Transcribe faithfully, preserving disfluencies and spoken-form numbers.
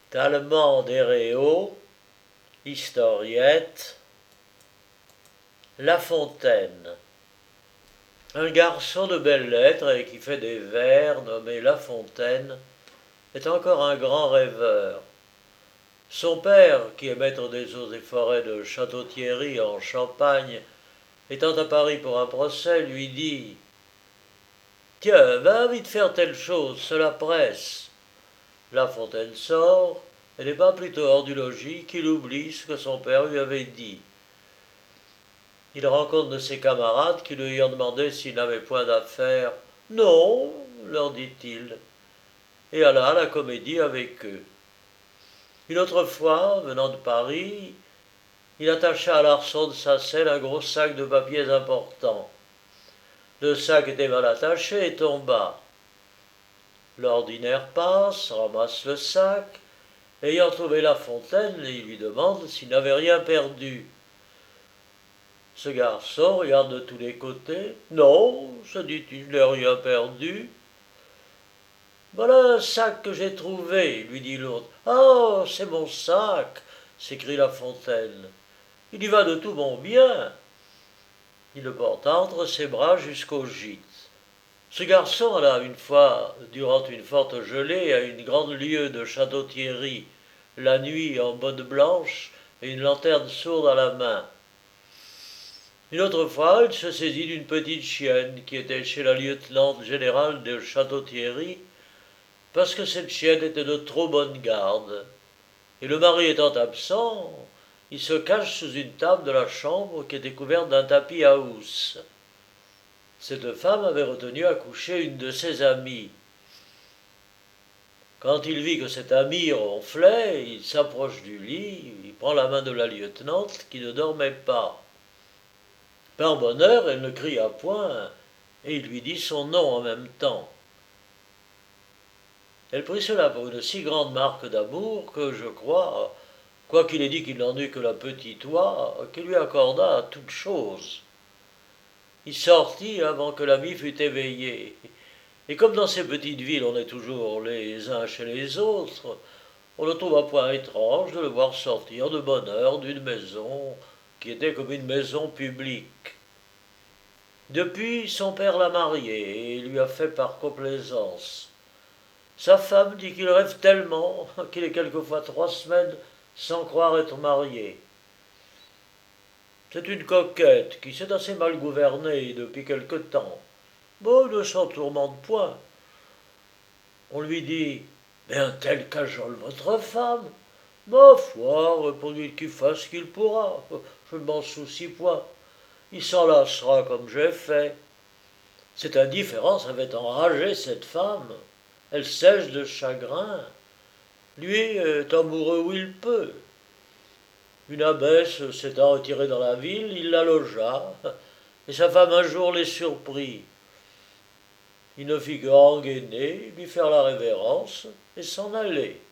Tallemant des Réaux, historiette, La Fontaine. Un garçon de belles lettres et qui fait des vers, nommé La Fontaine, est encore un grand rêveur. Son père, qui est maître des eaux et forêts de Château-Thierry en Champagne, étant à Paris pour un procès, lui dit « Tiens, va vite faire telle chose, cela presse. » La Fontaine sort, et n'est pas plutôt hors du logis qu'il oublie ce que son père lui avait dit. Il rencontre de ses camarades qui lui ont demandé s'il n'avait point d'affaires. « Non, leur dit-il, et alla à la comédie avec eux. Une autre fois, venant de Paris, il attacha à l'arçon de sa selle un gros sac de papiers importants. Le sac était mal attaché et tomba. L'ordinaire passe, ramasse le sac, ayant trouvé La Fontaine, il lui demande s'il n'avait rien perdu. Ce garçon regarde de tous les côtés. « Non, se dit-il, je n'ai rien perdu. »« Voilà un sac que j'ai trouvé, lui dit l'autre. « Ah, c'est mon sac, s'écrie La Fontaine. Il y va de tout mon bien. » Il le porta entre ses bras jusqu'au gîte. Ce garçon alla une fois, durant une forte gelée, à une grande lieue de Château-Thierry, la nuit en bonne blanche et une lanterne sourde à la main. Une autre fois, il se saisit d'une petite chienne qui était chez la lieutenante générale de Château-Thierry, parce que cette chienne était de trop bonne garde. Et le mari étant absent, il se cache sous une table de la chambre qui était couverte d'un tapis à housse. Cette femme avait retenu à coucher une de ses amies. Quand il vit que cette amie ronflait, il s'approche du lit, il prend la main de la lieutenante qui ne dormait pas. Par bonheur, elle ne cria point, et il lui dit son nom en même temps. Elle prit cela pour une si grande marque d'amour que, je crois, quoiqu'il ait dit qu'il n'en eut que la petite oie, qu'il lui accorda toute chose. Il sortit avant que l'ami fût éveillé. Et comme dans ces petites villes on est toujours les uns chez les autres, on ne trouva point étrange de le voir sortir de bonne heure d'une maison qui était comme une maison publique. Depuis, son père l'a marié et lui a fait par complaisance. Sa femme dit qu'il rêve tellement qu'il est quelquefois trois semaines sans croire être marié. C'est une coquette qui s'est assez mal gouvernée depuis quelque temps. Bon, il ne s'en tourmente point. On lui dit « Mais un tel cajole votre femme ?»« Ma foi, répondit-il, qu'il fasse ce qu'il pourra. Je ne m'en soucie point. Il s'en lassera comme j'ai fait. » Cette indifférence avait enragé cette femme. Elle sèche de chagrin. Lui est amoureux où il peut. Une abbesse s'étant retirée dans la ville, il la logea, et sa femme un jour les surprit. Il ne fit que rengainer, lui faire la révérence, et s'en aller.